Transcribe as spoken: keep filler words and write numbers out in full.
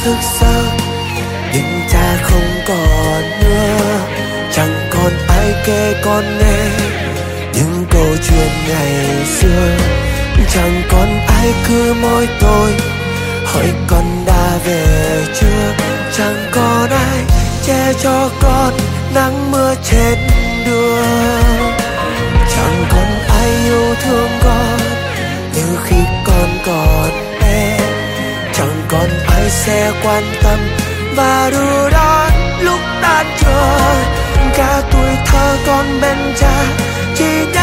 thức giấc nhưng cha không còn nữa. Chẳng còn ai kể con nghe những câu chuyện ngày xưa, chẳng còn ai cứ mỗi tối hỏi con đã về chưa. Chẳng còn ai che cho con nắng mưa trên đường, chẳng còn ai yêu thương con như khi con còn bé. Chẳng còn ai sẽ quan tâm và đưa đón lúc tan trường. Cả tuổi thơ con bên cha chỉ nhớ